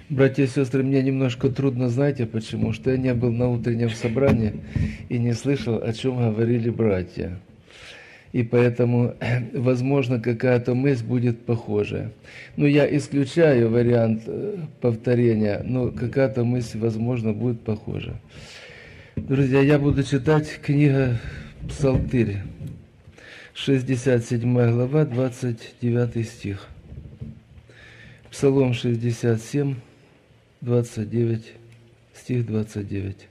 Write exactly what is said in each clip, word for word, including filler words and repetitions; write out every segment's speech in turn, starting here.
Братья и сестры, мне немножко трудно, знаете почему? Что я не был на утреннем собрании и не слышал, о чем говорили братья. И поэтому, возможно, какая-то мысль будет похожая. Ну, я исключаю вариант повторения, но какая-то мысль, возможно, будет похожа. Друзья, я буду читать книга Псалтырь, шестьдесят седьмая глава, двадцать девятый стих. Псалом шестьдесят семь, двадцать девять, стих двадцать девять.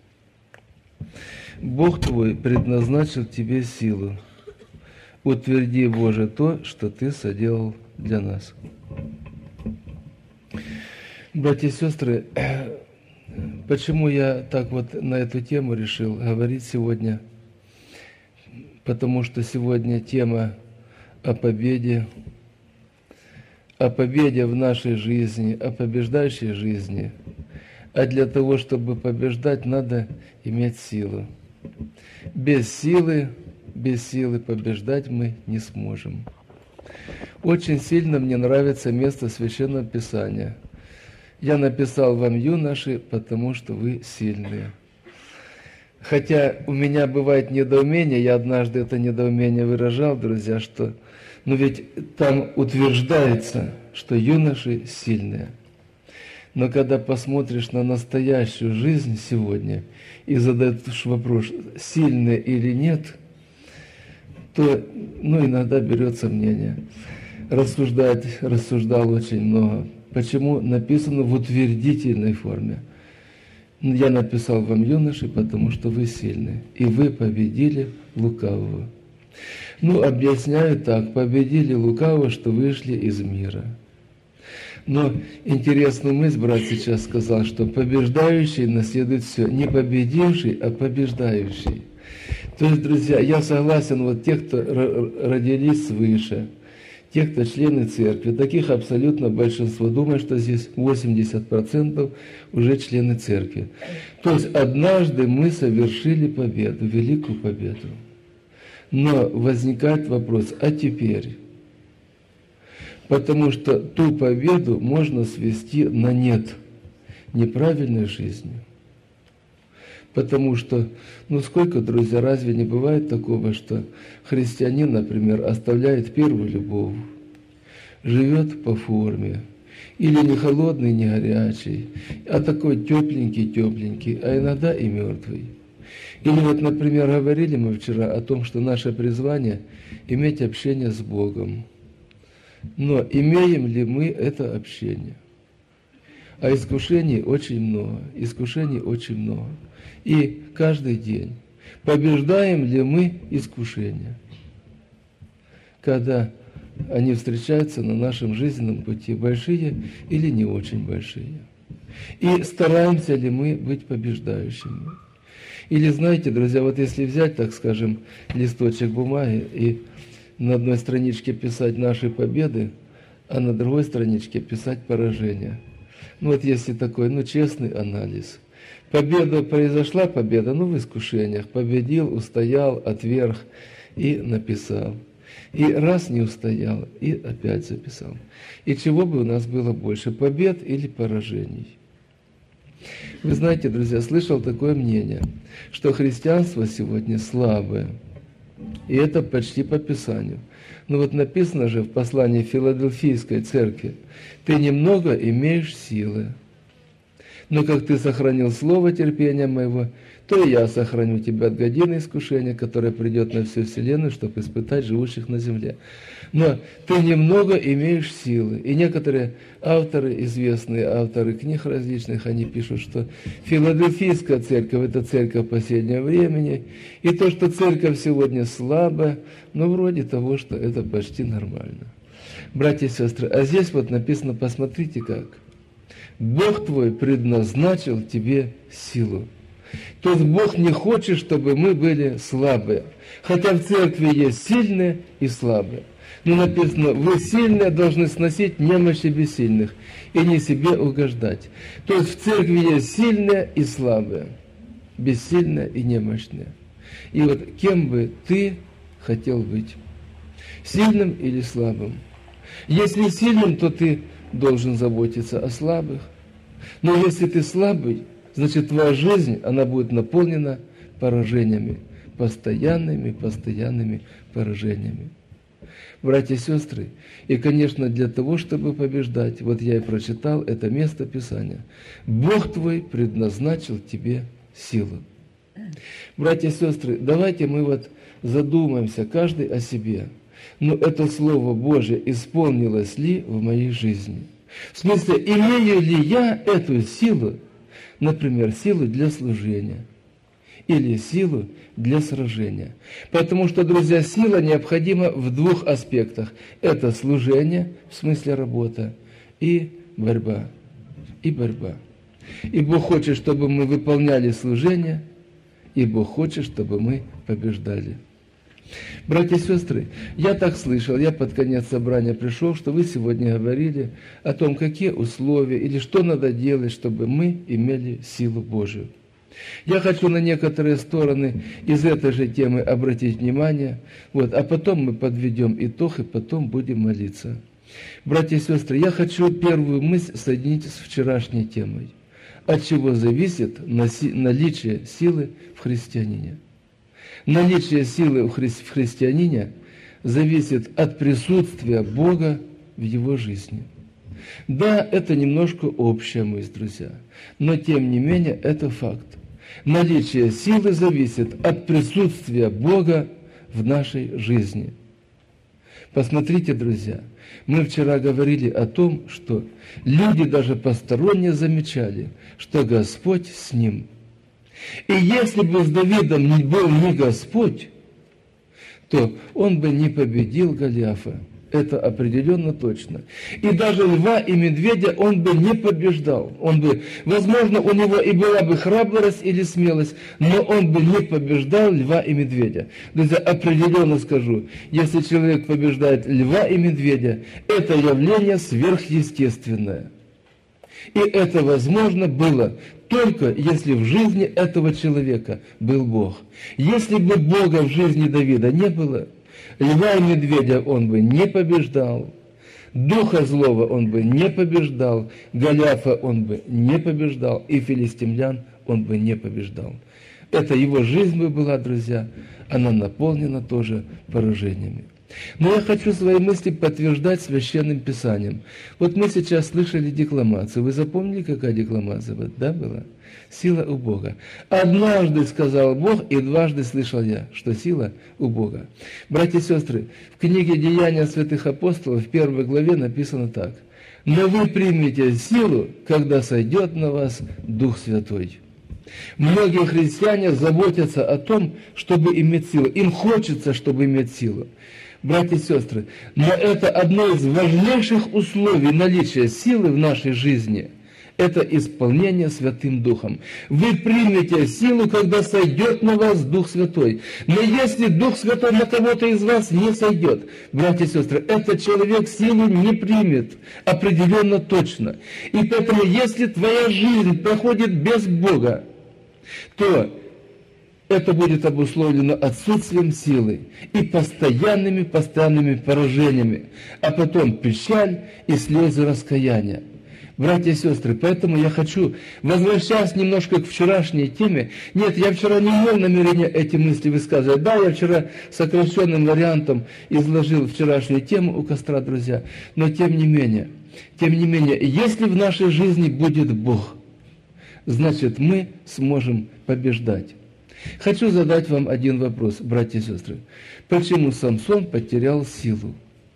«Бог твой предназначил тебе силу. Утверди, Боже, то, что Ты соделал для нас». Братья и сестры, почему я так вот на эту тему решил говорить сегодня? Потому что сегодня тема о победе, о победе в нашей жизни, о побеждающей жизни. А для того, чтобы побеждать, надо иметь силу. Без силы Без силы побеждать мы не сможем. Очень сильно мне нравится место Священного Писания. «Я написал вам, юноши, потому что вы сильные». Хотя у меня бывает недоумение, я однажды это недоумение выражал, друзья, что, ну ведь там утверждается, что юноши сильные. Но когда посмотришь на настоящую жизнь сегодня и задаешь вопрос, сильные или нет, то, ну, иногда берет сомнение. Рассуждать, рассуждал очень много. Почему написано в утвердительной форме? «Я написал вам, юноши, потому что вы сильны, и вы победили лукавого». Ну, объясняю так, победили лукавого, что вышли из мира. Но интересную мысль брат сейчас сказал, что побеждающий наследует все. Не победивший, а побеждающий. То есть, друзья, я согласен, вот те, кто родились свыше, те, кто члены церкви, таких абсолютно большинство, думаю, что здесь восемьдесят процентов уже члены церкви. То есть, однажды мы совершили победу, великую победу. Но возникает вопрос, а теперь? Потому что ту победу можно свести на нет неправильной жизнью. Потому что, ну сколько, друзья, разве не бывает такого, что христианин, например, оставляет первую любовь, живет по форме, или не холодный, не горячий, а такой тепленький-тепленький, а иногда и мертвый. Или вот, например, говорили мы вчера о том, что наше призвание – иметь общение с Богом. Но имеем ли мы это общение? А искушений очень много, искушений очень много. И каждый день. Побеждаем ли мы искушения, когда они встречаются на нашем жизненном пути, большие или не очень большие? И стараемся ли мы быть побеждающими? Или, знаете, друзья, вот если взять, так скажем, листочек бумаги и на одной страничке писать наши победы, а на другой страничке писать поражения. Ну вот если такой, ну честный анализ. Победа произошла, победа, ну в искушениях. Победил, устоял, отверг и написал. И раз не устоял, и опять записал. И чего бы у нас было больше, побед или поражений? Вы знаете, друзья, слышал такое мнение, что христианство сегодня слабое. И это почти по Писанию. Но вот написано же в послании Филадельфийской церкви: «Ты немного имеешь силы, но как ты сохранил слово терпения моего, то и я сохраню тебя от годины искушения, которое придет на всю вселенную, чтобы испытать живущих на земле. Но ты немного имеешь силы». И некоторые авторы, известные авторы книг различных, они пишут, что Филадельфийская церковь – это церковь последнего времени, и то, что церковь сегодня слабая, но вроде того, что это почти нормально. Братья и сестры, а здесь вот написано, посмотрите как. «Бог твой предназначил тебе силу». То есть Бог не хочет, чтобы мы были слабые. Хотя в церкви есть сильные и слабые. Но написано, вы сильные должны сносить немощи бессильных и не себе угождать. То есть в церкви есть сильные и слабые, бессильные и немощные. И вот кем бы ты хотел быть? Сильным или слабым? Если сильным, то ты должен заботиться о слабых. Но если ты слабый, значит твоя жизнь, она будет наполнена поражениями, постоянными, постоянными поражениями. Братья и сестры, и, конечно, для того, чтобы побеждать, вот я и прочитал это место Писания, Бог твой предназначил тебе силу. Братья и сестры, давайте мы вот задумаемся, каждый о себе. Но это Слово Божие исполнилось ли в моей жизни? В смысле, имею ли я эту силу, например, силу для служения или силу для сражения? Потому что, друзья, сила необходима в двух аспектах. Это служение, в смысле работа, и борьба. И борьба. И Бог хочет, чтобы мы выполняли служение, и Бог хочет, чтобы мы побеждали. Братья и сестры, я так слышал, я под конец собрания пришел, что вы сегодня говорили о том, какие условия или что надо делать, чтобы мы имели силу Божию. Я хочу на некоторые стороны из этой же темы обратить внимание, вот, а потом мы подведем итог и потом будем молиться. Братья и сестры, я хочу первую мысль соединить с вчерашней темой. От чего зависит наличие силы в христианине? Наличие силы в христианине зависит от присутствия Бога в его жизни. Да, это немножко общая мысль, друзья, но тем не менее это факт. Наличие силы зависит от присутствия Бога в нашей жизни. Посмотрите, друзья, мы вчера говорили о том, что люди даже посторонние замечали, что Господь с ним. И если бы с Давидом не был не Господь, то он бы не победил Голиафа. Это определенно точно. И даже льва и медведя он бы не побеждал. Он бы, возможно, у него и была бы храбрость или смелость, но он бы не побеждал льва и медведя. Друзья, определенно скажу, если человек побеждает льва и медведя, это явление сверхъестественное. И это возможно было только если в жизни этого человека был Бог. Если бы Бога в жизни Давида не было, льва и медведя он бы не побеждал, духа злого он бы не побеждал, Голиафа он бы не побеждал, и филистимлян он бы не побеждал. Это его жизнь бы была, друзья, она наполнена тоже поражениями. Но я хочу свои мысли подтверждать Священным Писанием. Вот мы сейчас слышали декламацию. Вы запомнили, какая декламация? Да, была? Сила у Бога. Однажды сказал Бог, и дважды слышал я, что сила у Бога. Братья и сестры, в книге «Деяния святых апостолов» в первой главе написано так. «Но вы примете силу, когда сойдет на вас Дух Святой». Многие христиане заботятся о том, чтобы иметь силу. Им хочется, чтобы иметь силу. Братья и сестры, но это одно из важнейших условий наличия силы в нашей жизни. Это исполнение Святым Духом. Вы примете силу, когда сойдет на вас Дух Святой. Но если Дух Святой на кого-то из вас не сойдет, братья и сестры, этот человек силу не примет, определенно точно. И поэтому, если твоя жизнь проходит без Бога, то это будет обусловлено отсутствием силы и постоянными, постоянными поражениями, а потом печаль и слезы раскаяния. Братья и сестры, поэтому я хочу, возвращаясь немножко к вчерашней теме, нет, я вчера не имел намерения эти мысли высказывать. Да, я вчера сокращенным вариантом изложил вчерашнюю тему у костра, друзья, но тем не менее, тем не менее, если в нашей жизни будет Бог, значит, мы сможем побеждать. Хочу задать вам один вопрос, братья и сестры. Почему Самсон потерял силу?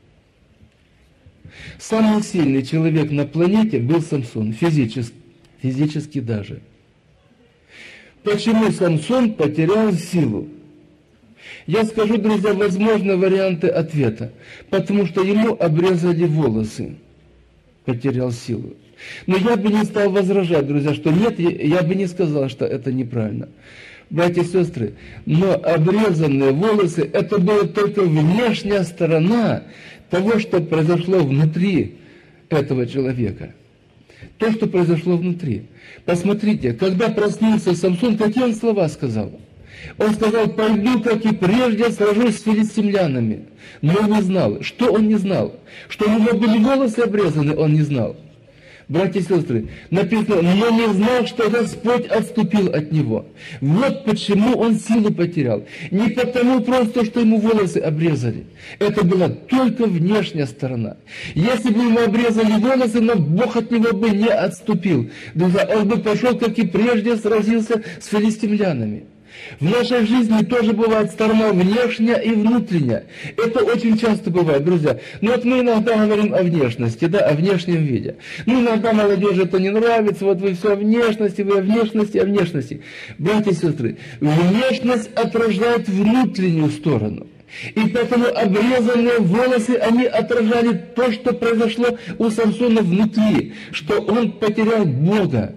Самый сильный человек на планете был Самсон, физически, физически даже. Почему Самсон потерял силу? Я скажу, друзья, возможны варианты ответа. Потому что ему обрезали волосы. Потерял силу. Но я бы не стал возражать, друзья, что нет, я бы не сказал, что это неправильно. Братья и сестры, но обрезанные волосы, это была только внешняя сторона того, что произошло внутри этого человека. То, что произошло внутри. Посмотрите, когда проснулся Самсон, какие он слова сказал? Он сказал: пойду, как и прежде, сражусь с филистимлянами. Но он не знал. Что он не знал? Что у него были волосы обрезаны, он не знал. Братья и сестры, написано, но не знал, что Господь отступил от него. Вот почему он силу потерял. Не потому просто, что ему волосы обрезали. Это была только внешняя сторона. Если бы ему обрезали волосы, но Бог от него бы не отступил. Друзья, он бы пошел, как и прежде, сразился с филистимлянами. В нашей жизни тоже бывает сторона внешняя и внутренняя. Это очень часто бывает, друзья. Но вот мы иногда говорим о внешности, да, о внешнем виде. Ну, иногда молодежи это не нравится, вот вы все о внешности, вы о внешности, о внешности. Братья и сестры, внешность отражает внутреннюю сторону. И поэтому обрезанные волосы, они отражали то, что произошло у Самсона внутри, что он потерял Бога.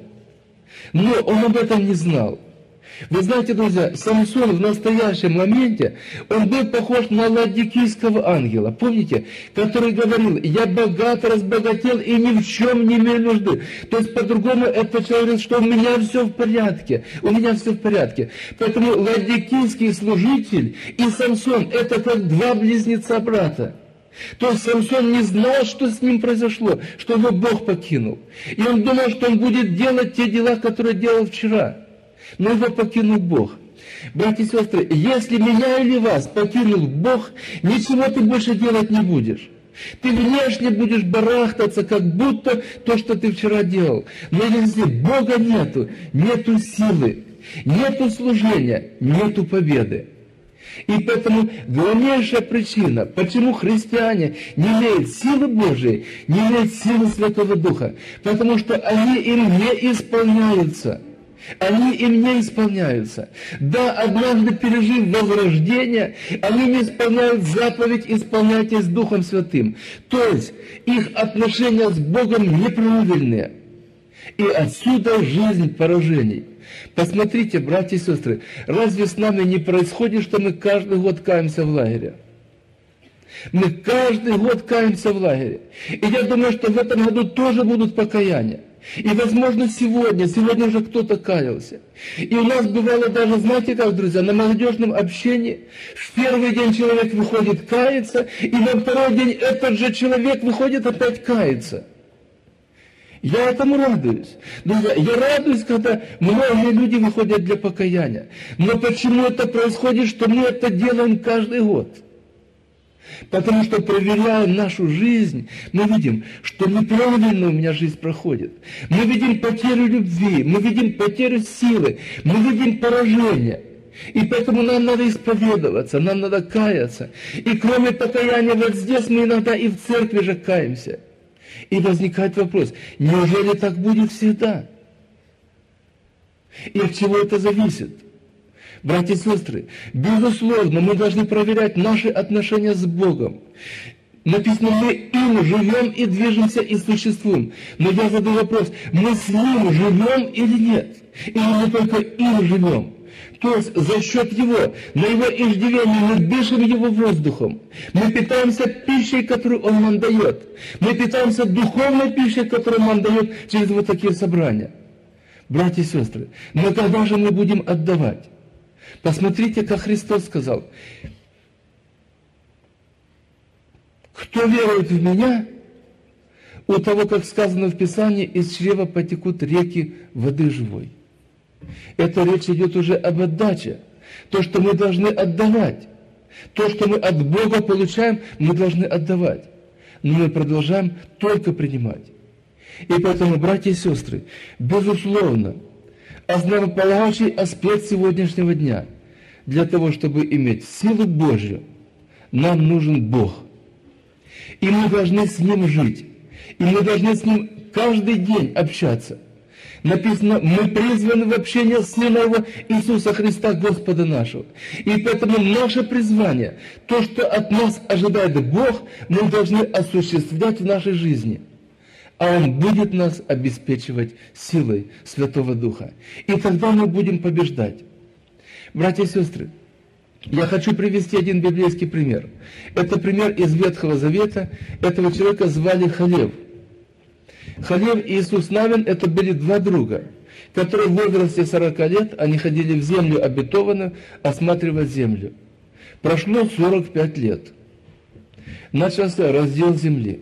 Но он об этом не знал. Вы знаете, друзья, Самсон в настоящем моменте, он был похож на ладикийского ангела, помните, который говорил, я богат, разбогател и ни в чем не имею нужды. То есть, по-другому, это человек говорит, что у меня все в порядке, у меня все в порядке. Поэтому ладикийский служитель и Самсон, это как два близнеца брата. То есть Самсон не знал, что с ним произошло, что его Бог покинул. И он думал, что он будет делать те дела, которые делал вчера. Но его покинул Бог. Братья и сестры, если меня или вас покинул Бог, ничего ты больше делать не будешь. Ты внешне будешь барахтаться, как будто то, что ты вчера делал. Но если Бога нету, нету силы, нету служения, нету победы. И поэтому главнейшая причина, почему христиане не имеют силы Божией, не имеют силы Святого Духа, потому что они им не исполняются. Они им не исполняются. Да, однажды пережив возрождение, они не исполняют заповедь «Исполняйтесь Духом Святым». То есть, их отношения с Богом неправильные. И отсюда жизнь поражений. Посмотрите, братья и сестры, разве с нами не происходит, что мы каждый год каемся в лагере? Мы каждый год каемся в лагере. И я думаю, что в этом году тоже будут покаяния. И, возможно, сегодня, сегодня уже кто-то каялся. И у нас бывало даже, знаете как, друзья, на молодежном общении, в первый день человек выходит каяться, и на второй день этот же человек выходит опять каяться. Я этому радуюсь. Друзья, я радуюсь, когда многие люди выходят для покаяния. Но почему это происходит, что мы это делаем каждый год? Потому что, проверяя нашу жизнь, мы видим, что неправильно у меня жизнь проходит. Мы видим потерю любви, мы видим потерю силы, мы видим поражение. И поэтому нам надо исповедоваться, нам надо каяться. И кроме покаяния вот здесь мы иногда и в церкви же каемся. И возникает вопрос, неужели так будет всегда? И от чего это зависит? Братья и сестры, безусловно, мы должны проверять наши отношения с Богом. Написано, мы им живем и движемся и существуем. Но я задаю вопрос, мы с ним живем или нет? Или мы только им живем? То есть за счет Его, на Его иждивение мы дышим Его воздухом. Мы питаемся пищей, которую Он нам дает. Мы питаемся духовной пищей, которую Он нам дает через вот такие собрания. Братья и сестры, но когда же мы будем отдавать? Посмотрите, как Христос сказал, кто верует в Меня, у того, как сказано в Писании, из чрева потекут реки воды живой. Это речь идет уже об отдаче. То, что мы должны отдавать. То, что мы от Бога получаем, мы должны отдавать. Но мы продолжаем только принимать. И поэтому, братья и сестры, безусловно, основополагающий аспект сегодняшнего дня, для того, чтобы иметь силу Божью, нам нужен Бог. И мы должны с Ним жить. И мы должны с Ним каждый день общаться. Написано, мы призваны в общение Сына Его Иисуса Христа, Господа нашего. И поэтому наше призвание, то, что от нас ожидает Бог, мы должны осуществлять в нашей жизни. А Он будет нас обеспечивать силой Святого Духа. И тогда мы будем побеждать. Братья и сестры, я хочу привести один библейский пример. Это пример из Ветхого Завета. Этого человека звали Халев. Халев и Иисус Навин – это были два друга, которые в возрасте сорока лет, они ходили в землю обетованную, осматривать землю. Прошло сорок пять лет. Начался раздел земли.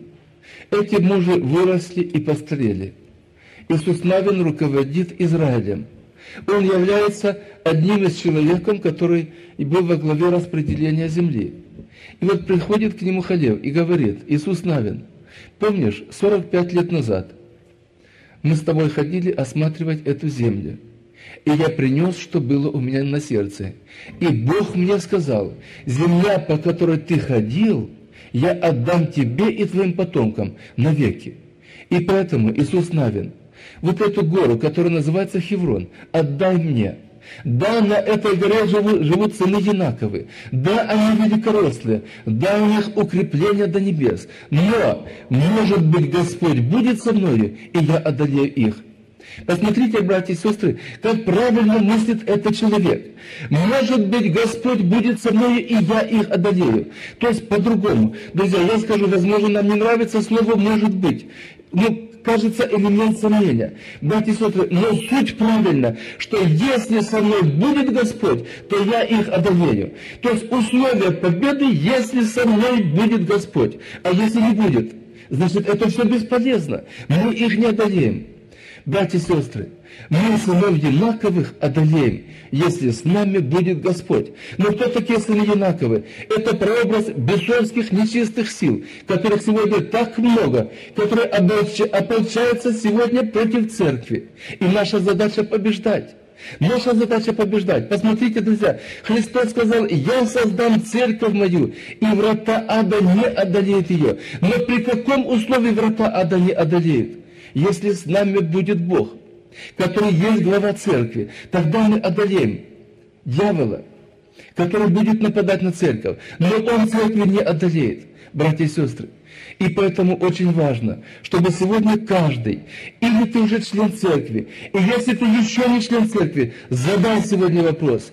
Эти мужи выросли и постарели. Иисус Навин руководит Израилем. Он является одним из человеков, который был во главе распределения земли. И вот приходит к нему Халев и говорит: Иисус Навин, помнишь, сорок пять лет назад мы с тобой ходили осматривать эту землю, и я принес, что было у меня на сердце. И Бог мне сказал: земля, по которой ты ходил, я отдам тебе и твоим потомкам навеки. И поэтому, Иисус Навин, вот эту гору, которая называется Хеврон, отдай мне. Да, на этой горе живут, живут сыны Янаковы. Да, они великорослые. Да, у них укрепление до небес. Но, может быть, Господь будет со мною, и я одолею их. Посмотрите, братья и сестры, как правильно мыслит этот человек. Может быть, Господь будет со мною, и я их одолею. То есть, по-другому. Друзья, я скажу, возможно, нам не нравится слово «может быть». Ну, кажется, элемент сомнения. Братья и сестры, но суть правильна, что если со мной будет Господь, то я их одолею. То есть, условия победы, если со мной будет Господь. А если не будет, значит, это все бесполезно. Мы их не одолеем. Братья и сестры, мы сынов Янаковых одолеем, если с нами будет Господь. Но кто такие сыны Янаковы? Это прообраз бесовских нечистых сил, которых сегодня так много, которые ополчаются сегодня против церкви. И наша задача побеждать. Наша задача побеждать. Посмотрите, друзья, Христос сказал: «Я создам церковь мою, и врата ада не одолеют ее». Но при каком условии врата ада не одолеют? Если с нами будет Бог, который есть глава церкви, тогда мы одолеем дьявола, который будет нападать на церковь. Но он церкви не одолеет, братья и сестры. И поэтому очень важно, чтобы сегодня каждый, или ты уже член церкви, и если ты еще не член церкви, задай сегодня вопрос: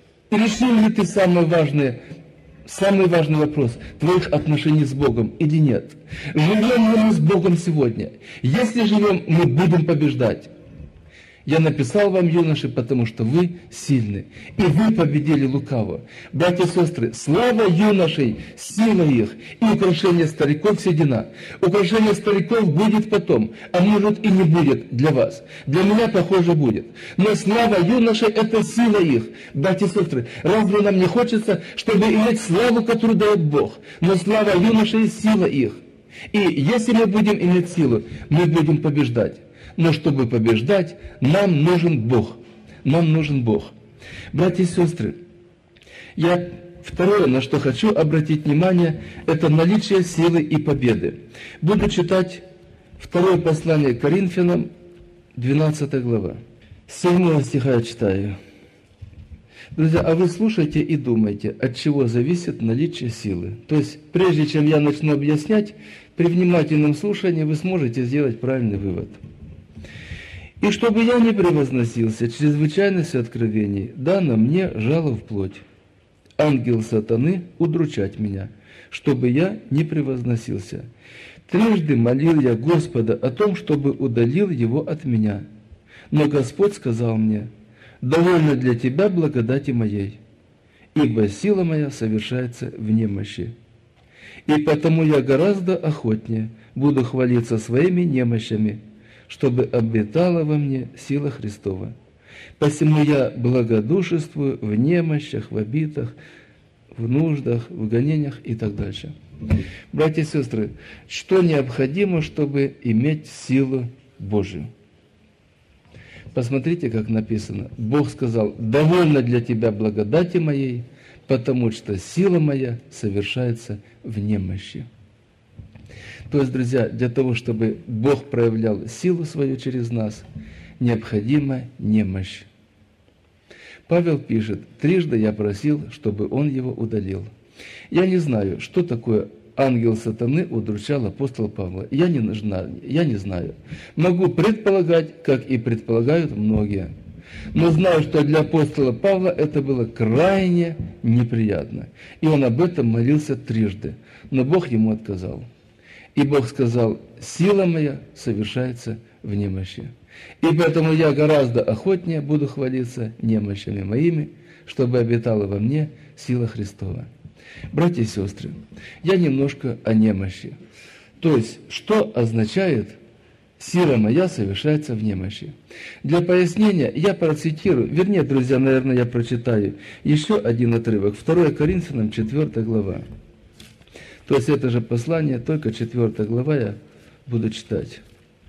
решил ли ты самое важное, самый важный вопрос твоих отношений с Богом или нет? Живем ли мы с Богом сегодня? Если живем, мы будем побеждать. Я написал вам, юноши, потому что вы сильны, и вы победили лукаво. Братья и сестры, слава юношей, сила их, и украшение стариков седина. Украшение стариков будет потом, а может и не будет для вас. Для меня, похоже, будет. Но слава юношей – это сила их. Братья и сестры, разве нам не хочется, чтобы иметь славу, которую дает Бог? Но слава юношей – сила их. И если мы будем иметь силу, мы будем побеждать. Но чтобы побеждать, нам нужен Бог. Нам нужен Бог. Братья и сестры, я второе, на что хочу обратить внимание, это наличие силы и победы. Буду читать второе послание к Коринфянам, двенадцатая глава. С седьмого стиха я читаю. Друзья, а вы слушайте и думайте, от чего зависит наличие силы. То есть, прежде чем я начну объяснять, при внимательном слушании вы сможете сделать правильный вывод. «И чтобы я не превозносился чрезвычайностью откровений, дано мне жало в плоть, ангел сатаны удручать меня, чтобы я не превозносился. Трижды молил я Господа о том, чтобы удалил его от меня. Но Господь сказал мне: довольно для тебя благодати моей, ибо сила моя совершается в немощи. И потому я гораздо охотнее буду хвалиться своими немощами, чтобы обитала во мне сила Христова. Посему я благодушествую в немощах, в обидах, в нуждах, в гонениях и так дальше». Братья и сестры, что необходимо, чтобы иметь силу Божию? Посмотрите, как написано. Бог сказал: «Довольно для тебя благодати моей, потому что сила моя совершается в немощи». То есть, друзья, для того, чтобы Бог проявлял силу свою через нас, необходима немощь. Павел пишет: «Трижды я просил, чтобы он его удалил». Я не знаю, что такое ангел сатаны удручал апостола Павла. Я не, знаю, я не знаю. Могу предполагать, как и предполагают многие. Но знаю, что для апостола Павла это было крайне неприятно. И он об этом молился трижды. Но Бог ему отказал. И Бог сказал: «Сила моя совершается в немощи. И поэтому я гораздо охотнее буду хвалиться немощами моими, чтобы обитала во мне сила Христова». Братья и сестры, я немножко о немощи. То есть, что означает «сила моя совершается в немощи»? Для пояснения я процитирую, вернее, друзья, наверное, я прочитаю еще один отрывок. второе Коринфянам, четвёртая глава. То есть это же послание, только четвёртая глава я буду читать.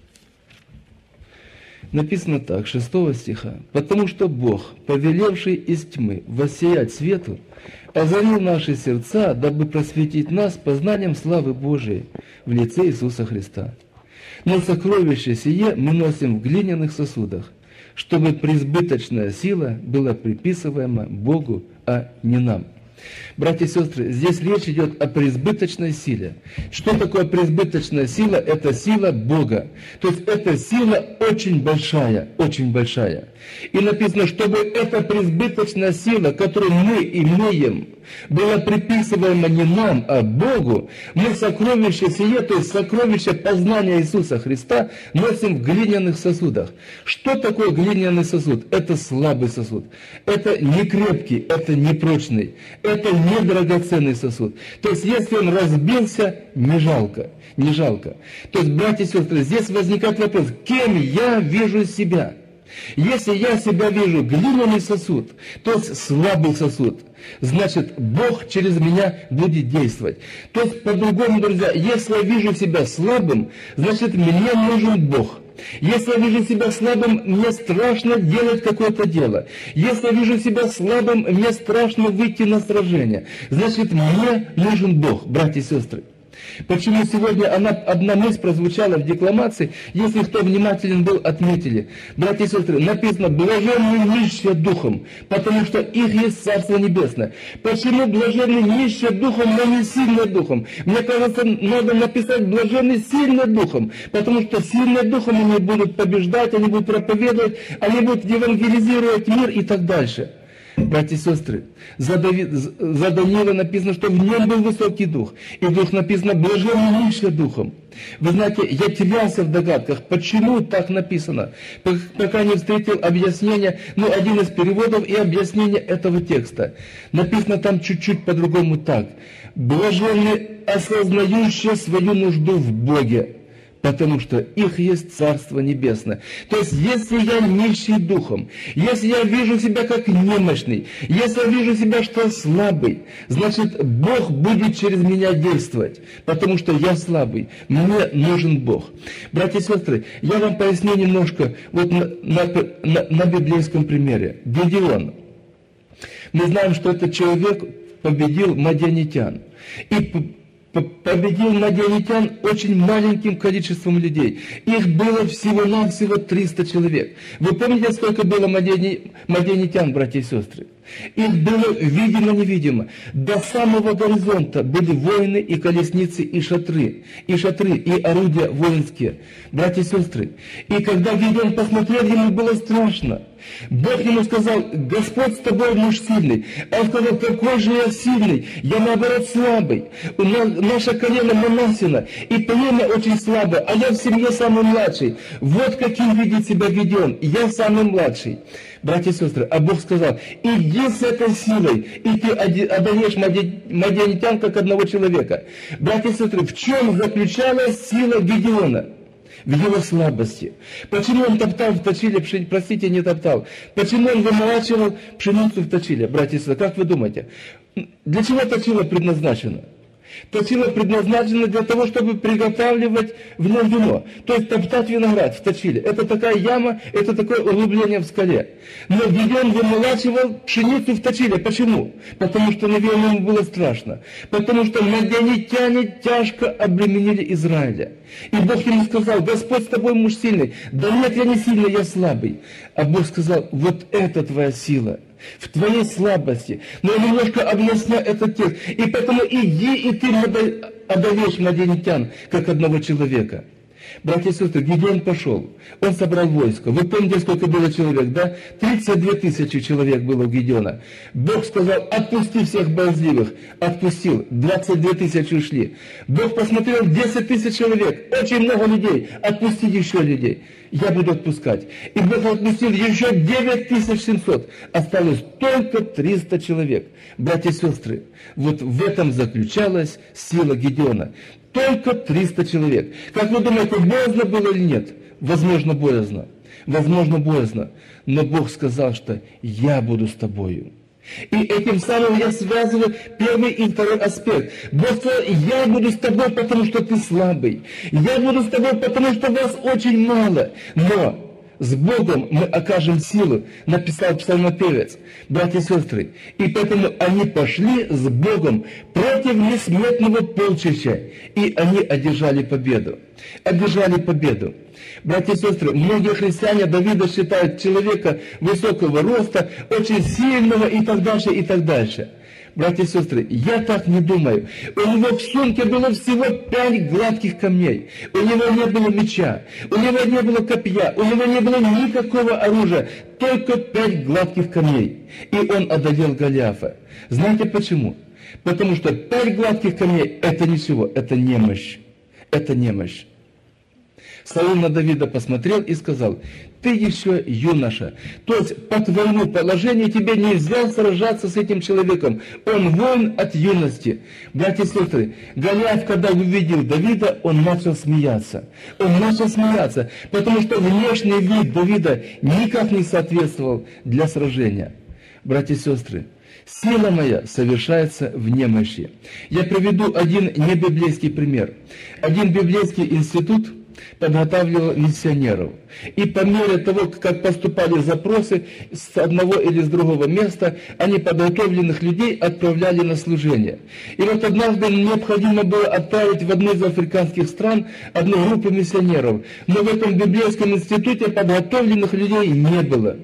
Написано так, шестого стиха. «Потому что Бог, повелевший из тьмы воссиять свету, озарил наши сердца, дабы просветить нас познанием славы Божией в лице Иисуса Христа. Но сокровище сие мы носим в глиняных сосудах, чтобы преизбыточная сила была приписываема Богу, а не нам». Братья и сестры, здесь речь идет о преизбыточной силе. Что такое преизбыточная сила? Это сила Бога. То есть эта сила очень большая, очень большая. И написано, чтобы эта преизбыточная сила, которую мы имеем, была приписываема не нам, а Богу, мы сокровище сие, то есть сокровище познания Иисуса Христа, носим в глиняных сосудах. Что такое глиняный сосуд? Это слабый сосуд. Это не крепкий, это не прочный, это не драгоценный сосуд. То есть если он разбился, не жалко, не жалко. То есть, братья и сестры, здесь возникает вопрос, кем я вижу себя? Если я себя вижу глиняный сосуд, то есть слабый сосуд, значит, Бог через меня будет действовать. То есть, по-другому, друзья, если я вижу себя слабым, значит, мне нужен Бог. Если я вижу себя слабым, мне страшно делать какое-то дело. Если я вижу себя слабым, мне страшно выйти на сражение. Значит, мне нужен Бог, братья и сестры. Почему сегодня она, одна мысль прозвучала в декламации, если кто внимателен был, отметили. Братья и сестры, написано, блаженны нищие духом, потому что их есть Царство Небесное. Почему блаженны нищие духом, но не сильные духом? Мне кажется, надо написать блаженны сильные духом, потому что сильные духом они будут побеждать, они будут проповедовать, они будут евангелизировать мир и так дальше. Братья и сестры, за, Давид, за Даниила написано, что в нем был высокий дух. И дух написано, блаженный нищие духом. Вы знаете, я терялся в догадках, почему так написано, пока не встретил объяснение, ну, один из переводов и объяснение этого текста. Написано там чуть-чуть по-другому так. Блаженны, осознающие свою нужду в Боге, потому что их есть Царство Небесное. То есть, если я нищий духом, если я вижу себя как немощный, если я вижу себя, что слабый, значит, Бог будет через меня действовать, потому что я слабый, мне нужен Бог. Братья и сестры, я вам поясню немножко вот на, на, на, на библейском примере. Гедеон. Мы знаем, что этот человек победил мадианитян. И победил мадианитян очень маленьким количеством людей. Их было всего-навсего триста человек. Вы помните, сколько было мадианитян, братья и сестры? Их было видимо-невидимо. До самого горизонта были воины и колесницы, и шатры, и шатры, и орудия воинские. Братья и сестры, и когда Гедеон посмотрел, ему было страшно. Бог ему сказал, Господь с тобой, муж сильный. А он сказал, какой же я сильный? Я наоборот слабый. У нас, наше колено монасина, и племя очень слабое, а я в семье самый младший. Вот каким видит себя Гедеон. Я самый младший. Братья и сестры, а Бог сказал, иди с этой силой, и ты одолеешь мадианитян как одного человека. Братья и сестры, в чем заключалась сила Гедеона? В его слабости. Почему он топтал в точиле, простите, не топтал? Почему он вымолачивал пшеницу в точиле, братья и сестры? Как вы думаете? Для чего точило предназначено? Точило предназначено для того, чтобы приготавливать в нем вино. То есть топтать виноград в точиле. Это такая яма, это такое углубление в скале. Но Гедеон вымолачивал пшеницу в точиле. Почему? Потому что, наверное, ему было страшно. Потому что мадианитяне тяжко обременили Израиля. И Бог ему сказал, Господь с тобой, муж сильный. Да нет, я не сильный, я слабый. А Бог сказал, вот это твоя сила. В твоей слабости. Но я немножко объясняю этот текст. И поэтому иди, и ты одолеешь мадианитян, как одного человека. Братья и сестры, Гедеон пошел. Он собрал войско. Вы помните, сколько было человек, да? тридцать две тысячи человек было у Гедеона. Бог сказал, отпусти всех боязливых. Отпустил. двадцать две тысячи ушли. Бог посмотрел, десять тысяч человек. Очень много людей. Отпусти еще людей. Я буду отпускать. И Бог отпустил еще девять тысяч семьсот. Осталось только триста человек. Братья и сестры, вот в этом заключалась сила Гедеона. Только триста человек. Как вы думаете, боязно было или нет? Возможно, боязно. Возможно, боязно. Но Бог сказал, что «Я буду с тобою». И этим самым я связываю первый и второй аспект. Бог сказал: «Я буду с тобой, потому что ты слабый. Я буду с тобой, потому что вас очень мало. Но с Богом мы окажем силу», написал псалмопевец. Братья и сестры, и поэтому они пошли с Богом против несметного полчища, и они одержали победу. Одержали победу. Братья и сестры, многие христиане Давида считают человека высокого роста, очень сильного и так дальше, и так дальше. Братья и сестры, я так не думаю. У него в сумке было всего пять гладких камней. У него не было меча, у него не было копья, у него не было никакого оружия, только пять гладких камней. И он одолел Голиафа. Знаете почему? Потому что пять гладких камней – это ничего, это немощь. Это немощь. Саул на Давида посмотрел и сказал: «Ты еще юноша, то есть по твоему положению тебе нельзя сражаться с этим человеком, он воин от юности». Братья и сестры, Голиаф, когда увидел Давида, он начал смеяться. Он начал смеяться, потому что внешний вид Давида никак не соответствовал для сражения. Братья и сестры, сила моя совершается в немощи. Я приведу один небиблейский пример. Один библейский институт подготавливал миссионеров. И по мере того, как поступали запросы с одного или с другого места, они подготовленных людей отправляли на служение. И вот однажды необходимо было отправить в одну из африканских стран одну группу миссионеров. Но в этом библейском институте подготовленных людей не было.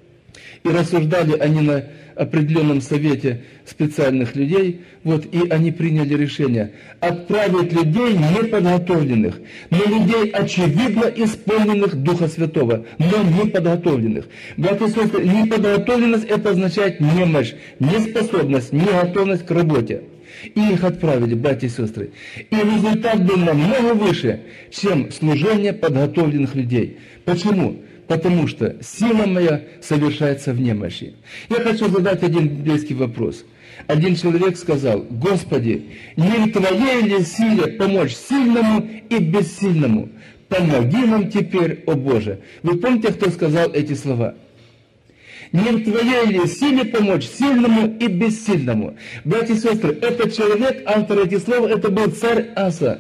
И рассуждали они на определенном совете специальных людей, вот, и они приняли решение отправить людей неподготовленных, но людей, очевидно, исполненных Духа Святого, но неподготовленных. Братья и сестры, неподготовленность – это означает немощь, неспособность, неготовность к работе. И их отправили, братья и сестры. И результат был намного выше, чем служение подготовленных людей. Почему? Потому что сила моя совершается в немощи. Я хочу задать один библейский вопрос. Один человек сказал: «Господи, не в Твоей ли силе помочь сильному и бессильному? Помоги нам теперь, о Боже». Вы помните, кто сказал эти слова? «Не в Твоей ли силе помочь сильному и бессильному?» Братья и сестры, этот человек, автор этих слов, это был царь Аса.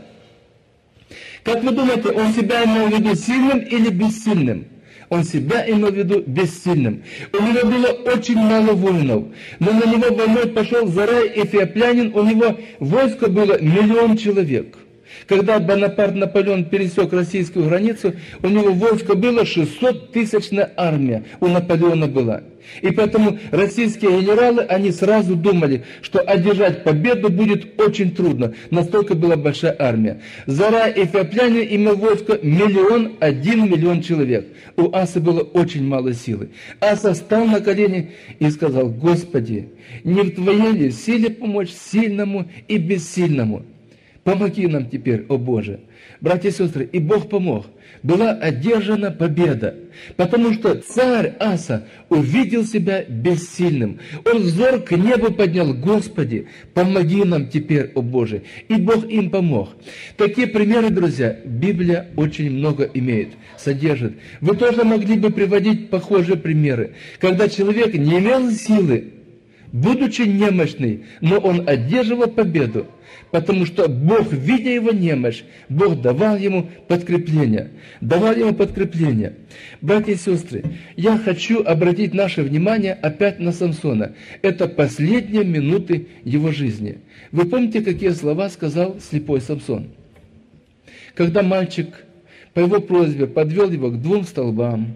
Как вы думаете, он себя имел в виду сильным или бессильным? Он себя имел в виду бессильным. У него было очень мало воинов, но на него войной пошел Зарай Эфиоплянин, у него войско было миллион человек. Когда Бонапарт Наполеон пересек российскую границу, у него войско было шестисоттысячная армия, у Наполеона была. И поэтому российские генералы, они сразу думали, что одержать победу будет очень трудно. Настолько была большая армия. Зарай Эфиоплянин имел войско миллион, один миллион человек. У Асы было очень мало силы. Аса встал на колени и сказал: «Господи, не в Твоей ли силе помочь сильному и бессильному? Помоги нам теперь, о Боже». Братья и сестры, и Бог помог. Была одержана победа, потому что царь Аса увидел себя бессильным. Он взор к небу поднял: «Господи, помоги нам теперь, о Боже». И Бог им помог. Такие примеры, друзья, Библия очень много имеет, содержит. Вы тоже могли бы приводить похожие примеры, когда человек не имел силы, будучи немощный, но он одерживал победу, потому что Бог, видя его немощь, Бог давал ему подкрепление. Давал ему подкрепление. Братья и сестры, я хочу обратить наше внимание опять на Самсона. Это последние минуты его жизни. Вы помните, какие слова сказал слепой Самсон? Когда мальчик по его просьбе подвел его к двум столбам,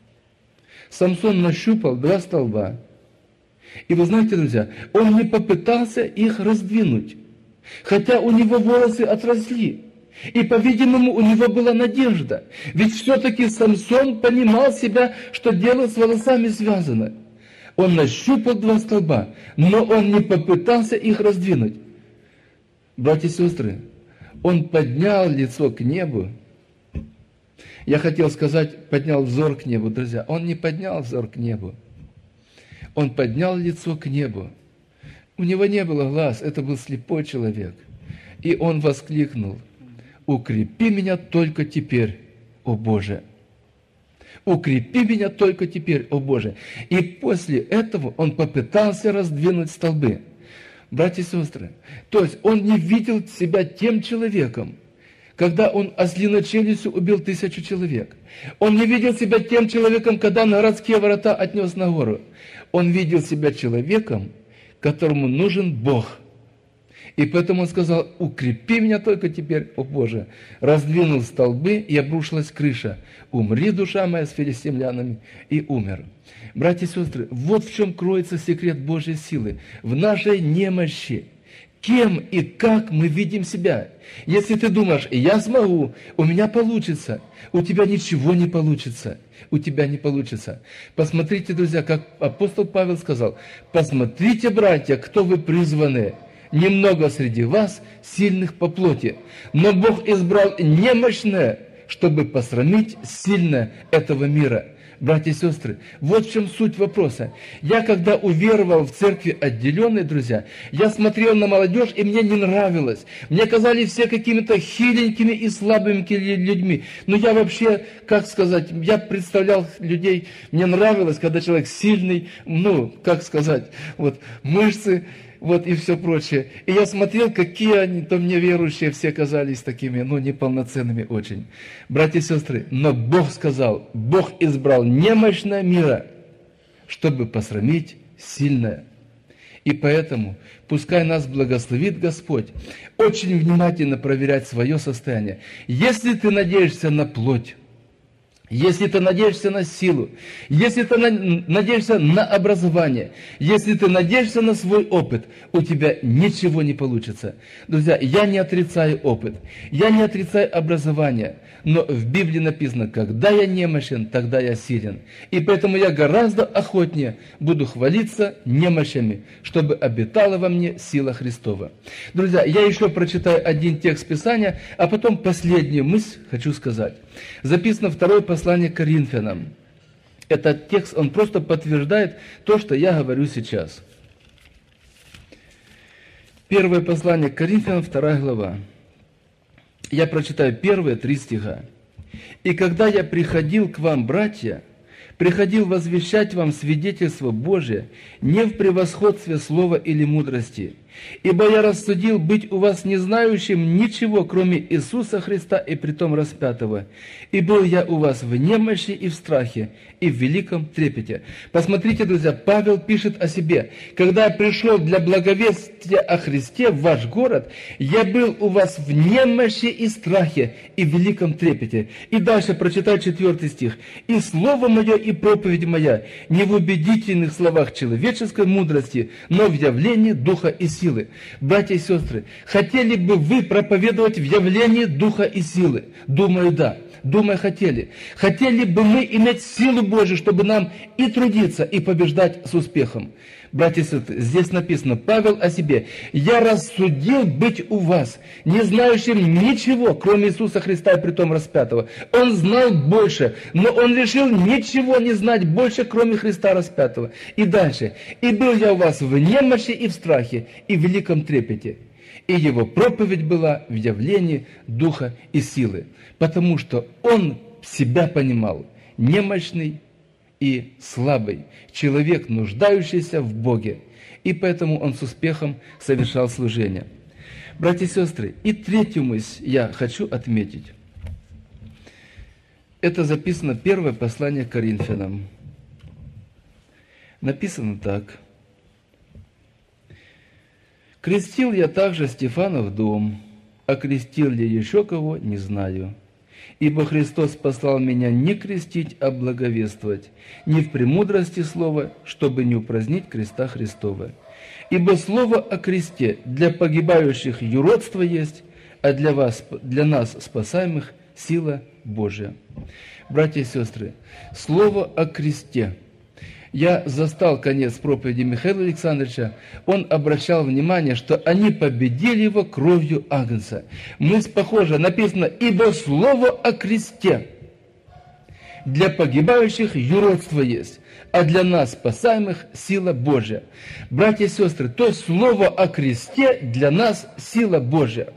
Самсон нащупал два столба. И вы знаете, друзья, он не попытался их раздвинуть, хотя у него волосы отросли. И, по-видимому, у него была надежда. Ведь все-таки Самсон понимал себя, что дело с волосами связано. Он нащупал два столба, но он не попытался их раздвинуть. Братья и сестры, он поднял лицо к небу. Я хотел сказать, поднял взор к небу, друзья. Он не поднял взор к небу. Он поднял лицо к небу. У него не было глаз, это был слепой человек. И он воскликнул: укрепи меня только теперь, о Боже. Укрепи меня только теперь, о Боже. И после этого он попытался раздвинуть столбы. Братья и сестры, то есть он не видел себя тем человеком, когда он ослиной челюстью убил тысячу человек. Он не видел себя тем человеком, когда на городские ворота отнес на гору. Он видел себя человеком, которому нужен Бог. И поэтому он сказал: укрепи меня только теперь, о Боже. Раздвинул столбы, и обрушилась крыша. Умри, душа моя, с филистимлянами, и умер. Братья и сестры, вот в чем кроется секрет Божьей силы. В нашей немощи. Кем и как мы видим себя. Если ты думаешь: я смогу, у меня получится, у тебя ничего не получится. У тебя не получится. Посмотрите, друзья, как апостол Павел сказал: посмотрите, братья, кто вы призваны. Немного среди вас сильных по плоти, но Бог избрал немощное, чтобы посрамить сильное этого мира. Братья и сестры, вот в чем суть вопроса. Я, когда уверовал в церкви отделенной, друзья, я смотрел на молодежь, и мне не нравилось. Мне казались все какими-то хиленькими и слабыми людьми. Но я вообще, как сказать, я представлял людей, мне нравилось, когда человек сильный, ну, как сказать, вот, мышцы, вот и все прочее. И я смотрел, какие они, то мне верующие все казались такими, ну, неполноценными очень. Братья и сестры, но Бог сказал, Бог избрал немощное мира, чтобы посрамить сильное. И поэтому, пускай нас благословит Господь, очень внимательно проверять свое состояние. Если ты надеешься на плоть, если ты надеешься на силу, если ты надеешься на образование, если ты надеешься на свой опыт, у тебя ничего не получится. Друзья, я не отрицаю опыт, я не отрицаю образование, но в Библии написано: когда я немощен, тогда я силен. И поэтому я гораздо охотнее буду хвалиться немощами, чтобы обитала во мне сила Христова. Друзья, я еще прочитаю один текст Писания, а потом последнюю мысль хочу сказать. Записано второе послание к Коринфянам. Этот текст, он просто подтверждает то, что я говорю сейчас. Первое послание к Коринфянам, вторая глава. Я прочитаю первые три стиха. «И когда я приходил к вам, братья, приходил возвещать вам свидетельство Божие не в превосходстве слова или мудрости, ибо я рассудил быть у вас не знающим ничего, кроме Иисуса Христа и притом распятого. И был я у вас в немощи и в страхе, и в великом трепете». Посмотрите, друзья, Павел пишет о себе: «Когда я пришел для благовестия о Христе в ваш город, я был у вас в немощи и страхе, и в великом трепете». И дальше прочитай четвертый стих. «И слово мое, и проповедь моя не в убедительных словах человеческой мудрости, но в явлении духа и силы». Братья и сестры, хотели бы вы проповедовать в явлении духа и силы? Думаю, да. Думаю, хотели. Хотели бы мы иметь силу Божию, чтобы нам и трудиться, и побеждать с успехом. Братья и сестры, здесь написано, Павел о себе: «Я рассудил быть у вас, не знающим ничего, кроме Иисуса Христа и притом распятого». Он знал больше, но он решил ничего не знать больше, кроме Христа распятого. И дальше. «И был я у вас в немощи и в страхе, и в великом трепете». И его проповедь была в явлении духа и силы, потому что он себя понимал немощный и слабый, человек, нуждающийся в Боге, и поэтому он с успехом совершал служение. Братья и сестры, и третью мысль я хочу отметить. Это записано первое послание к Коринфянам. Написано так: «Крестил я также Стефана в дом, а крестил ли еще кого, не знаю. Ибо Христос послал меня не крестить, а благовествовать, не в премудрости слова, чтобы не упразднить креста Христова. Ибо слово о кресте для погибающих юродство есть, а для вас, для нас, спасаемых, сила Божия». Братья и сестры, слово о кресте. Я застал конец проповеди Михаила Александровича. Он обращал внимание, что они победили его кровью Агнца. Мысль похожа. Написано: «Ибо слово о кресте для погибающих юродство есть, а для нас, спасаемых, сила Божия». Братья и сестры, то слово о кресте для нас сила Божия.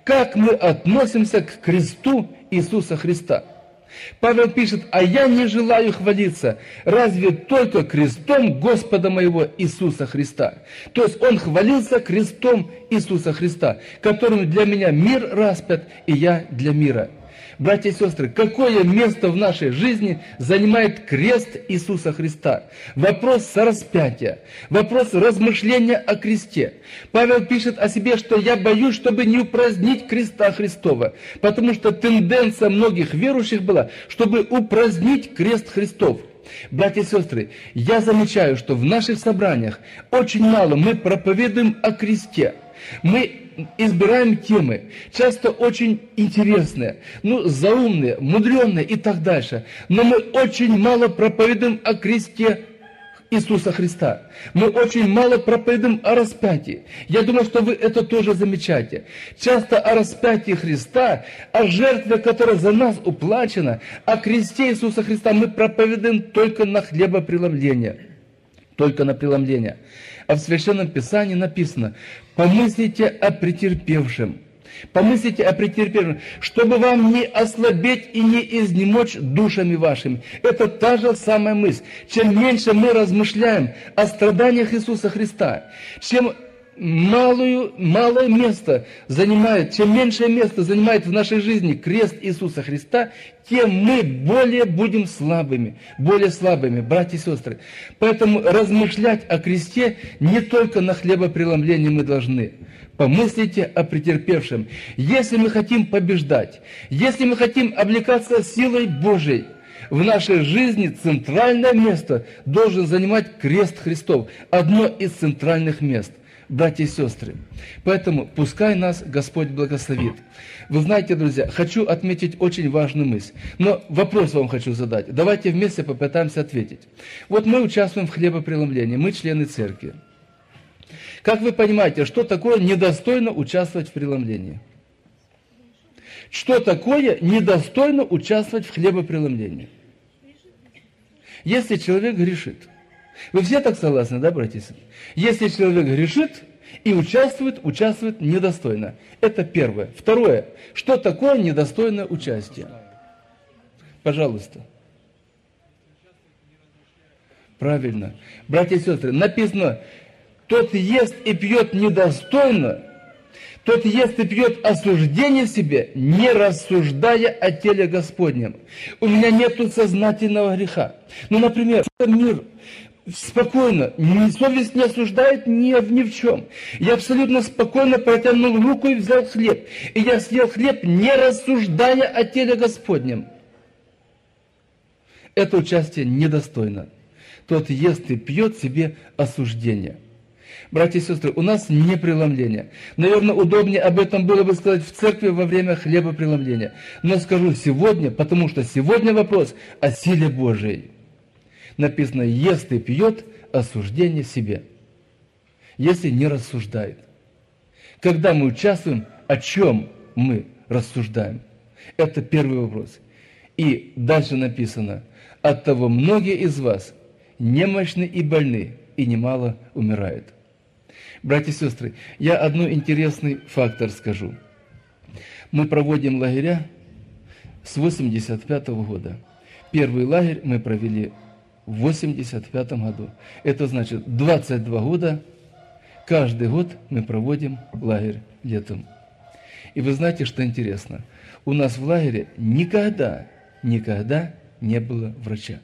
как мы относимся к кресту Иисуса Христа. Павел пишет: «А я не желаю хвалиться, разве только крестом Господа моего Иисуса Христа». То есть он хвалился крестом Иисуса Христа, которым для меня мир распят, и я для мира. Братья и сестры, какое место в нашей жизни занимает крест Иисуса Христа? Вопрос распятия, вопрос размышления о кресте. Павел пишет о себе, что я боюсь, чтобы не упразднить креста Христова, потому что тенденция многих верующих была, чтобы упразднить крест Христов. Братья и сестры, я замечаю, что в наших собраниях очень мало мы проповедуем о кресте. Мы избираем темы, часто очень интересные, ну, заумные, мудреные и так дальше. Но мы очень мало проповедуем о кресте Иисуса Христа. Мы очень мало проповедуем о распятии. Я думаю, что вы это тоже замечаете. Часто о распятии Христа, о жертве, которая за нас уплачена, о кресте Иисуса Христа мы проповедуем только на хлебопреломление. Только на преломление. А в Священном Писании написано: «Помыслите о претерпевшем». Помыслите о претерпевшем, чтобы вам не ослабеть и не изнемочь душами вашими. Это та же самая мысль. Чем меньше мы размышляем о страданиях Иисуса Христа, чем малую, малое место занимает, чем меньшее место занимает в нашей жизни крест Иисуса Христа, тем мы более будем слабыми, более слабыми, братья и сестры. Поэтому размышлять о кресте не только на хлебопреломлении мы должны. Помыслите о претерпевшем. Если мы хотим побеждать, если мы хотим облекаться силой Божией, в нашей жизни центральное место должен занимать крест Христов, одно из центральных мест. Братья и сестры, поэтому пускай нас Господь благословит. Вы знаете, друзья, хочу отметить очень важную мысль, но вопрос вам хочу задать. Давайте вместе попытаемся ответить. Вот мы участвуем в хлебопреломлении, мы члены церкви. Как вы понимаете, что такое недостойно участвовать в преломлении? Что такое недостойно участвовать в хлебопреломлении? Если человек грешит. Вы все так согласны, да, братья и сестры? Если человек грешит и участвует, участвует недостойно. Это первое. Второе. Что такое недостойное участие? Пожалуйста. Правильно. Братья и сестры, написано: тот ест и пьет недостойно, тот ест и пьет осуждение себе, не рассуждая о теле Господнем. У меня нету сознательного греха. Ну, например, мир спокойно, совесть не осуждает ни, ни в чем. Я абсолютно спокойно протянул руку и взял хлеб. И я съел хлеб, не рассуждая о теле Господнем. Это участие недостойно. Тот ест и пьет себе осуждение. Братья и сестры, у нас не преломление. Наверное, удобнее об этом было бы сказать в церкви во время хлебопреломления. Но скажу сегодня, потому что сегодня вопрос о силе Божией. Написано: ест и пьет осуждение себе, если не рассуждает. Когда мы участвуем, о чем мы рассуждаем? Это первый вопрос. И дальше написано: оттого многие из вас немощны и больны, и немало умирают. Братья и сестры, я одну интересный факт расскажу. Мы проводим лагеря с восемьдесят пятого года. Первый лагерь мы провели в восемьдесят пятом году. Это значит двадцать два года, каждый год мы проводим лагерь летом. И вы знаете, что интересно? У нас в лагере никогда, никогда не было врача.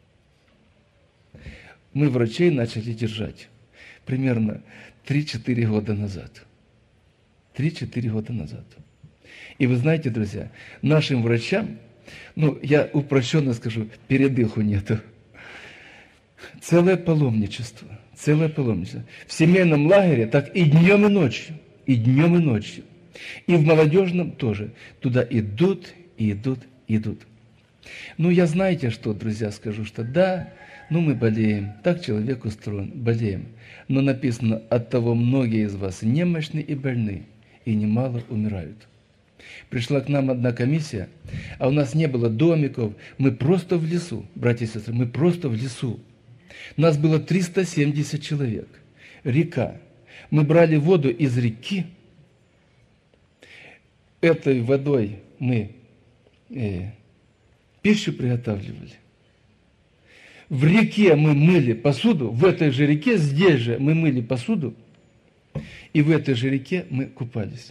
Мы врачей начали держать примерно три-четыре года назад. три-четыре года назад. И вы знаете, друзья, нашим врачам, ну, я упрощенно скажу, передыху нету. Целое паломничество, целое паломничество. В семейном лагере так и днем, и ночью, и днем, и ночью. И в молодежном тоже. Туда идут, и идут, и идут. Ну, я знаете что, друзья, скажу, что да, ну мы болеем, так человек устроен, болеем. Но написано: оттого многие из вас немощны и больны, и немало умирают. Пришла к нам одна комиссия, а у нас не было домиков, мы просто в лесу, братья и сестры, мы просто в лесу. Нас было триста семьдесят человек. Река. Мы брали воду из реки, этой водой мы э, пищу приготавливали. В реке мы мыли посуду, в этой же реке, здесь же мы мыли посуду, и в этой же реке мы купались.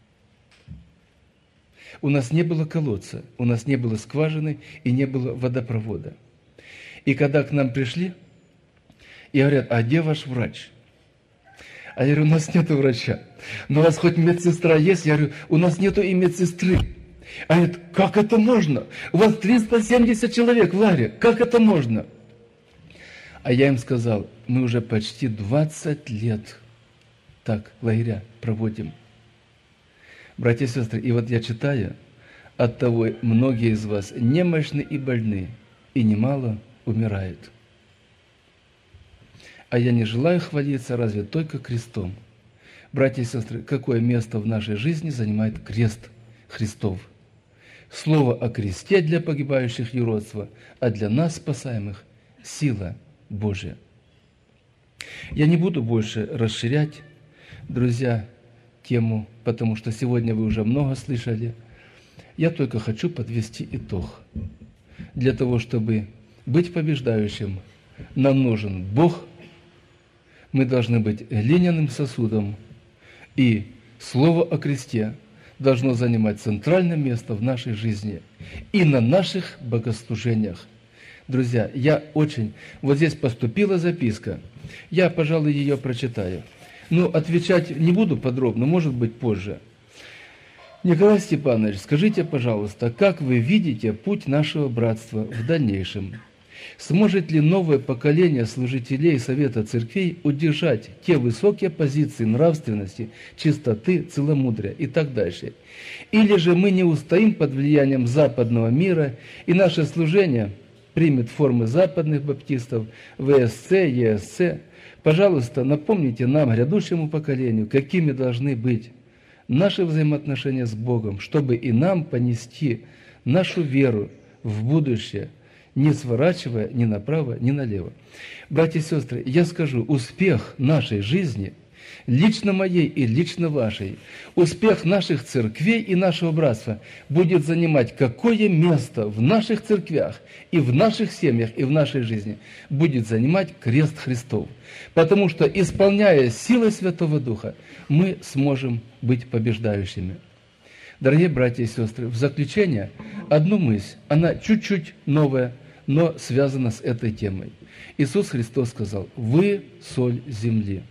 У нас не было колодца, у нас не было скважины и не было водопровода. И когда к нам пришли, и говорят: а где ваш врач? А я говорю: у нас нету врача. Но у вас хоть медсестра есть? Я говорю: у нас нету и медсестры. А говорят: как это можно? У вас триста семьдесят человек в лагере, как это можно? А я им сказал: мы уже почти двадцать лет так лагеря проводим. Братья и сестры, и вот я читаю, оттого многие из вас немощны и больны, и немало умирают. А я не желаю хвалиться разве только крестом. Братья и сестры, какое место в нашей жизни занимает крест Христов? Слово о кресте для погибающих юродство, а для нас, спасаемых, сила Божия. Я не буду больше расширять, друзья, тему, потому что сегодня вы уже много слышали. Я только хочу подвести итог. Для того, чтобы быть побеждающим, нам нужен Бог. Мы должны быть глиняным сосудом, и слово о кресте должно занимать центральное место в нашей жизни и на наших богослужениях. Друзья, я очень... Вот здесь поступила записка. Я, пожалуй, ее прочитаю. Ну, отвечать не буду подробно, может быть, позже. Николай Степанович, скажите, пожалуйста, как вы видите путь нашего братства в дальнейшем? Сможет ли новое поколение служителей Совета Церквей удержать те высокие позиции нравственности, чистоты, целомудрия и так дальше? Или же мы не устоим под влиянием западного мира, и наше служение примет формы западных баптистов, ВСЦ, ЕСЦ? Пожалуйста, напомните нам, грядущему поколению, какими должны быть наши взаимоотношения с Богом, чтобы и нам понести нашу веру в будущее, не сворачивая ни направо, ни налево. Братья и сестры, я скажу, успех нашей жизни, лично моей и лично вашей, успех наших церквей и нашего братства будет занимать какое место в наших церквях и в наших семьях и в нашей жизни будет занимать крест Христов. Потому что, исполняя силой Святого Духа, мы сможем быть побеждающими. Дорогие братья и сестры, в заключение одну мысль, она чуть-чуть новая, но связана с этой темой. Иисус Христос сказал: «Вы соль земли».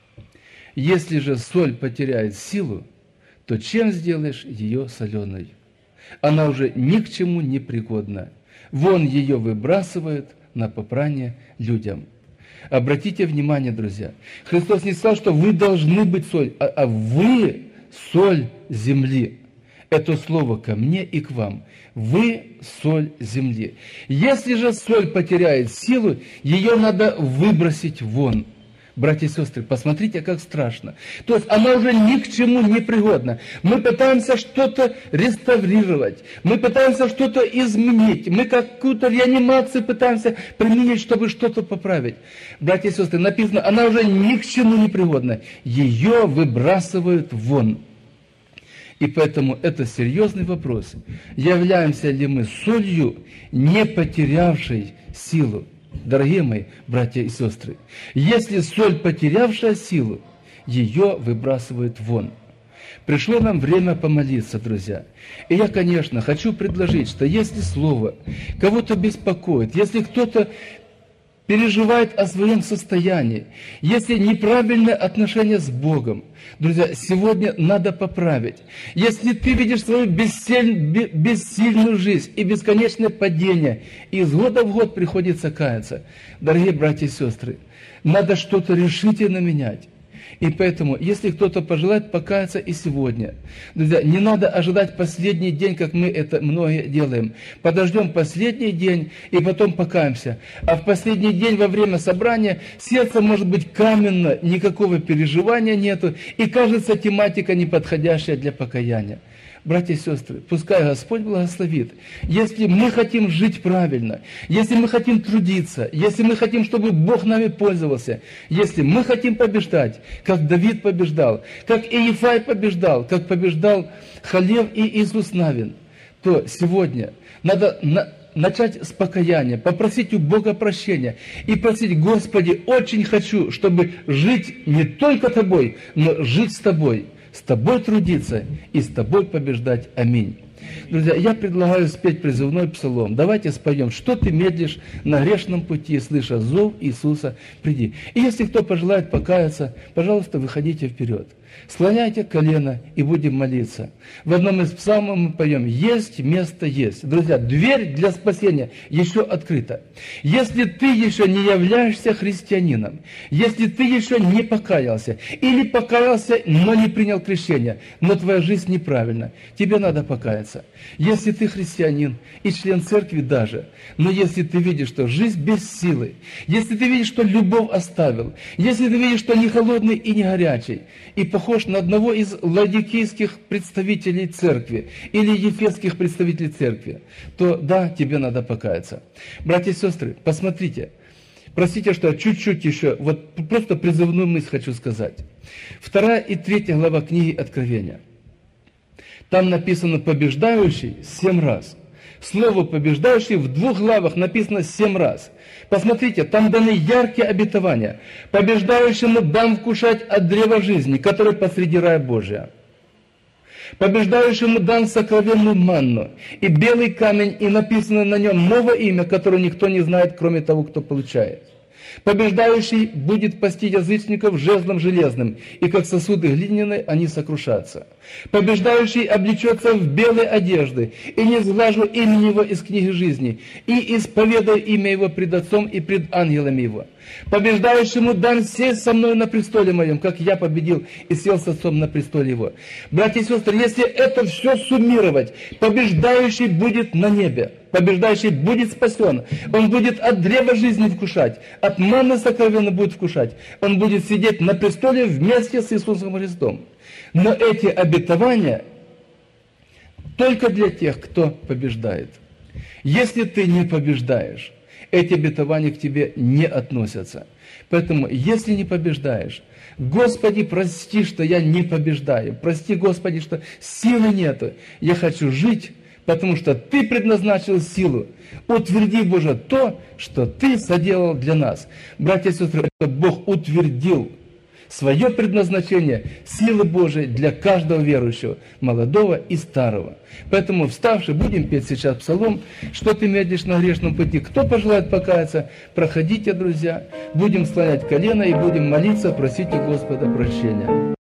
Если же соль потеряет силу, то чем сделаешь ее соленой? Она уже ни к чему не пригодна. Вон ее выбрасывают на попрание людям. Обратите внимание, друзья, Христос не сказал, что вы должны быть соль, а, а вы соль земли. Это слово ко мне и к вам. Вы соль земли. Если же соль потеряет силу, ее надо выбросить вон. Братья и сестры, посмотрите, как страшно. То есть она уже ни к чему не пригодна. Мы пытаемся что-то реставрировать, мы пытаемся что-то изменить, мы какую-то реанимацию пытаемся применить, чтобы что-то поправить. Братья и сестры, написано, она уже ни к чему не пригодна. Ее выбрасывают вон. И поэтому это серьезный вопрос. Являемся ли мы солью, не потерявшей силу? Дорогие мои братья и сестры, если соль, потерявшая силу, ее выбрасывают вон. Пришло нам время помолиться, друзья. И я, конечно, хочу предложить, что если слово кого-то беспокоит, если кто-то переживает о своем состоянии, если неправильное отношение с Богом, друзья, сегодня надо поправить. Если ты видишь свою бессиль, бессильную жизнь и бесконечное падение, и из года в год приходится каяться, дорогие братья и сестры, надо что-то решительно менять. И поэтому, если кто-то пожелает покаяться и сегодня, друзья, не надо ожидать последний день, как мы это многие делаем. Подождем последний день и потом покаемся. А в последний день во время собрания сердце может быть каменно, никакого переживания нету, и кажется тематика неподходящая для покаяния. Братья и сестры, пускай Господь благословит. Если мы хотим жить правильно, если мы хотим трудиться, если мы хотим, чтобы Бог нами пользовался, если мы хотим побеждать, как Давид побеждал, как Иефай побеждал, как побеждал Халев и Иисус Навин, то сегодня надо на, начать с покаяния, попросить у Бога прощения и просить: Господи, очень хочу, чтобы жить не только Тобой, но жить с Тобой, с Тобой трудиться и с Тобой побеждать. Аминь. Друзья, я предлагаю спеть призывной псалом. Давайте споем: «Что ты медлишь на грешном пути, слыша зов Иисуса, приди». И если кто пожелает покаяться, пожалуйста, выходите вперед. Склоняйте колено и будем молиться. В одном из псалмов мы поем: «Есть место есть». Друзья, дверь для спасения еще открыта. Если ты еще не являешься христианином, если ты еще не покаялся, или покаялся, но не принял крещение, но твоя жизнь неправильна, тебе надо покаяться. Если ты христианин и член церкви даже, но если ты видишь, что жизнь без силы, если ты видишь, что любовь оставил, если ты видишь, что не холодный и не горячий, и похож на одного из ладикийских представителей церкви или ефесских представителей церкви, то да, тебе надо покаяться. Братья и сестры, посмотрите, простите, что я чуть-чуть еще, вот просто призывную мысль хочу сказать. Вторая и третья глава книги Откровения. Там написано «побеждающий» семь раз. Слово «побеждающий» в двух главах написано семь раз. Посмотрите, там даны яркие обетования. «Побеждающему дам вкушать от древа жизни, которое посреди рая Божия. Побеждающему дам сокровенную манну и белый камень, и написано на нем новое имя, которое никто не знает, кроме того, кто получает. Побеждающий будет пасти язычников жезлом железным, и как сосуды глиняные они сокрушатся. Побеждающий облечется в белые одежды, и не сглажу имя его из книги жизни, и исповедаю имя его пред Отцом и пред ангелами его. Побеждающему дам сесть со мной на престоле моем, как я победил и сел с Отцом на престоле его». Братья и сестры, если это все суммировать, побеждающий будет на небе, побеждающий будет спасен, он будет от древа жизни вкушать, от манны сокровенно будет вкушать, он будет сидеть на престоле вместе с Иисусом Христом. Но эти обетования только для тех, кто побеждает. Если ты не побеждаешь, эти обетования к тебе не относятся. Поэтому, если не побеждаешь, Господи, прости, что я не побеждаю. Прости, Господи, что силы нету. Я хочу жить, потому что Ты предназначил силу. Утверди, Боже, то, что Ты соделал для нас. Братья и сестры, это Бог утвердил свое предназначение, силы Божией для каждого верующего, молодого и старого. Поэтому, вставши, будем петь сейчас псалом «Что ты медлишь на грешном пути». Кто пожелает покаяться, проходите, друзья, будем склонять колено и будем молиться, просить у Господа прощения.